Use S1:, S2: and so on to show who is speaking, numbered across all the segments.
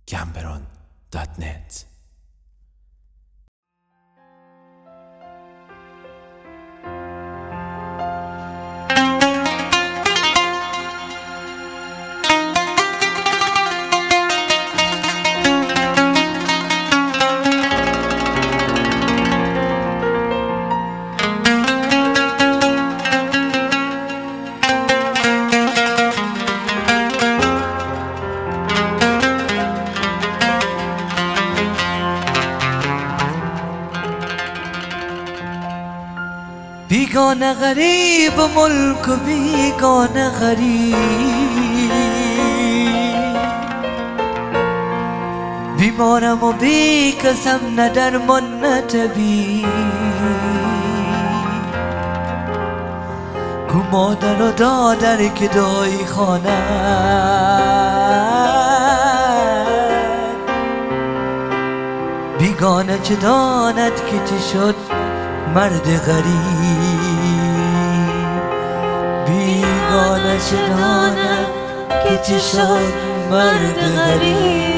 S1: gamberon.net.
S2: بیگانه غریب ملک و بیگانه غریب، بیمارم و بی کسم نه درمان نه طبیب. کو مادر و دادر که دایی خواند، بیگانه چه داند که چه شد مرد غریب. بیگانه چه داند که چه شد مرد غریب.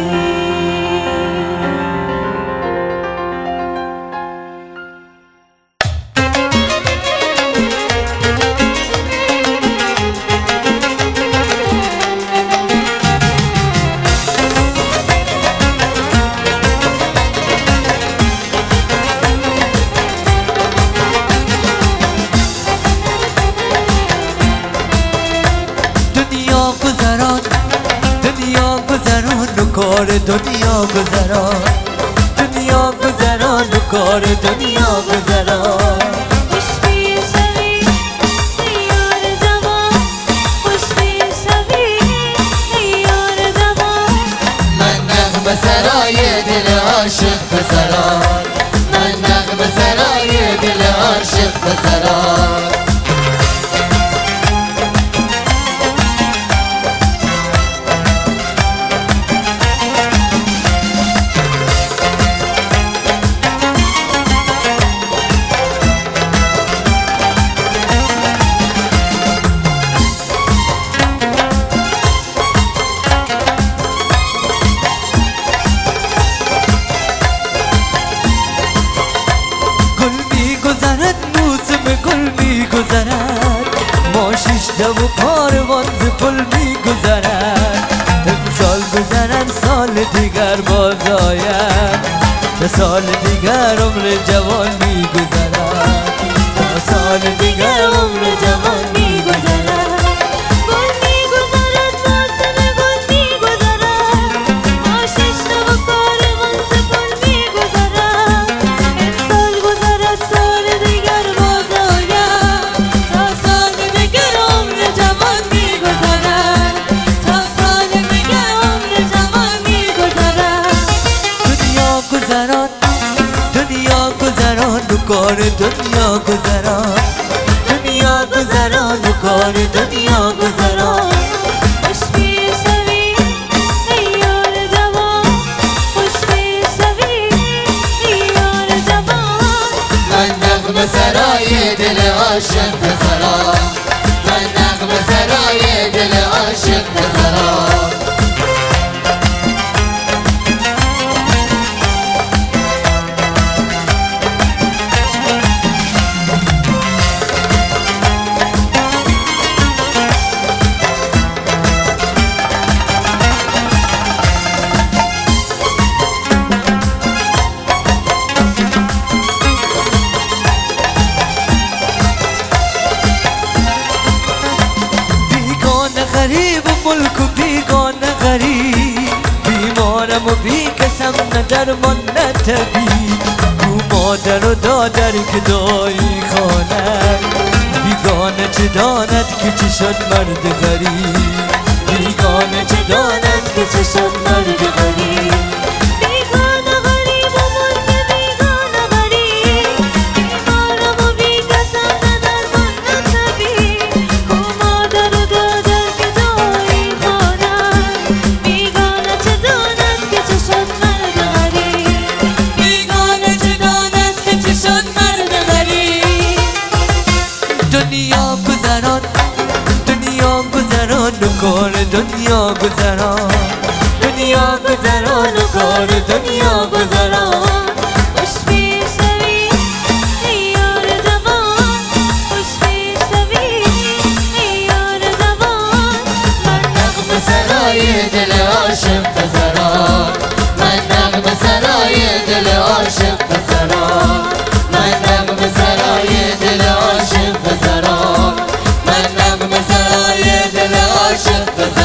S2: کار دنیا گذران، دنیا گذران و کار دنیا گذران.
S3: خوش بیشوی یار زمان، خوش بیشوی یار زمان.
S4: من نغمه سرای دل عاشق بسران، من نغمه سرای دل عاشق بسران.
S2: ما شیشته و کاروان ز پل می گذرد. امسال گذرد سال دیگر باز آید، به سال دیگر عمر جوان می گذرد، به سال دیگر عمر جوان می گذرد.
S3: گل می گذرد موسم گل می گذرد، ما شیشته و کاروان ز پل می گذرد. امسال گذرد سال دیگر باز آید، تا سال دیگر عمر جوان می گذرد، تا سال دیگر عمر جوان می گذرد.
S2: دنیا گذران، دنیا گذران و کار دنیا گذران، دنیا گذران و کار دنیا گذران.
S3: خوش بیشوی یار جوان، خوش بیشوی یار جوان.
S4: من نغمه سرای دل عاشق بسران، من نغمه سرای دل عاشق بسران.
S2: غریب و ملک و بیگانه غریب، بیمارم و بی کسم نه درمان نه طبیب. کو مادر و دادر که دایی خواند، بیگانه چه داند که چه شد مرد غریب. بیگانه چه داند که چه شد مرد غریب.
S3: بیگانه غریب و ملک بیگانه غریب، بیمارم و بی کسم نه درمان نه طبیب. کو مادر و دادر که دایی خواند، بیگانه چه داند که چه شد مرد غریب. بیگانه چه داند که چه شد مرد غریب.
S2: دنیا گذران، دنیا گذران و کار دنیا گذران، دنیا یار دنیا گذران
S3: خوش میشنوی ای یار جوان خوش میشنوی ای یار جوان من
S4: نغمه سرای دل عاشق بزران من نغمه سرای دل عاشق بزران من نغمه سرای دل عاشق بزران من نغمه سرای دل عاشق بزران